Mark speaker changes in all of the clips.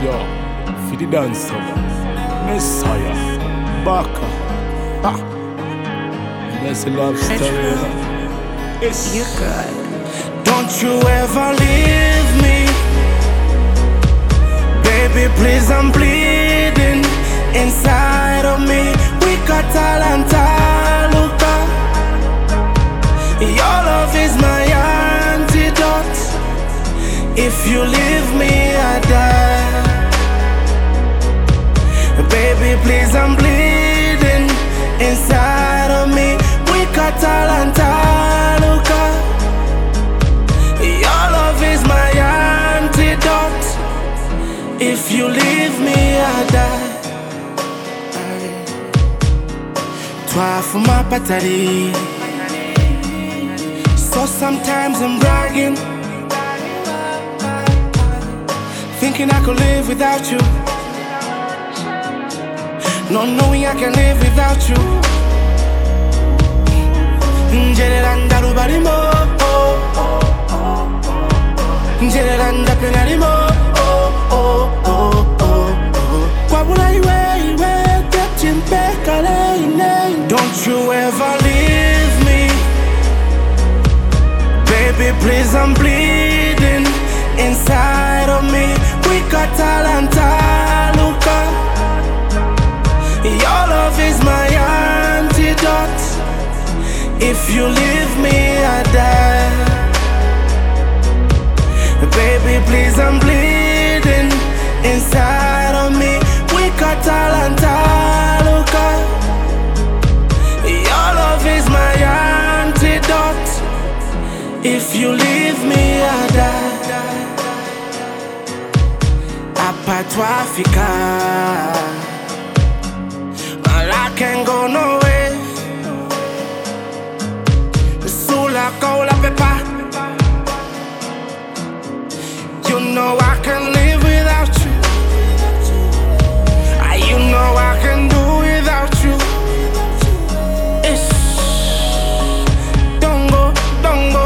Speaker 1: Yo, for the dancer, Messiah, Baka, ha. That's a love story. Yes.
Speaker 2: You're good.
Speaker 3: Don't you ever leave me, baby, please, I'm bleeding inside of me. We got talanta, Luca. Your love is my antidote. If you leave me, I die. Baby, please, I'm bleeding inside of me. We got talanta, Luca. Your love is my antidote. If you leave me, I die. Toi for my patari. So sometimes I'm bragging, thinking I could live without you, not knowing I can live without you. Njereranda rubarimo, njereranda penarimo. Don't you ever leave me, baby, please, I'm bleeding inside of me. We got talanta, Luca. Your love is my antidote. If you leave me, I die. Baby, please, I'm bleeding inside of me. We got talanta, Luca. Your love is my antidote. If you leave me, I die. Apa toi Africa, well, I can't go nowhere. Sula cola pepa. You know I can live without you. You know I can do without you. Ish. Don't go, don't go.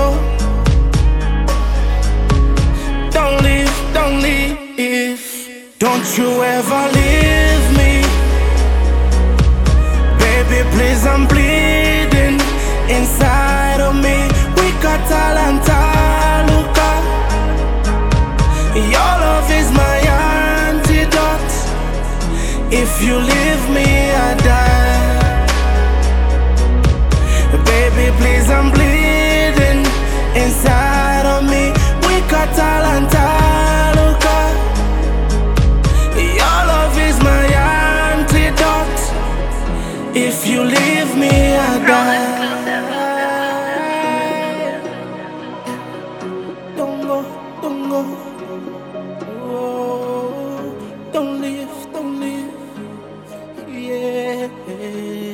Speaker 3: Don't leave, don't leave. Don't you ever leave me, baby, please, I'm bleeding inside of me. We got talanta, Luca. Your love is my antidote. If you leave me, I die. Baby, please, I'm bleeding inside of me. We got talanta, Luca. Your love is my antidote. If you leave me, I die. Don't go, don't go. Oh, don't leave, don't leave. Yeah.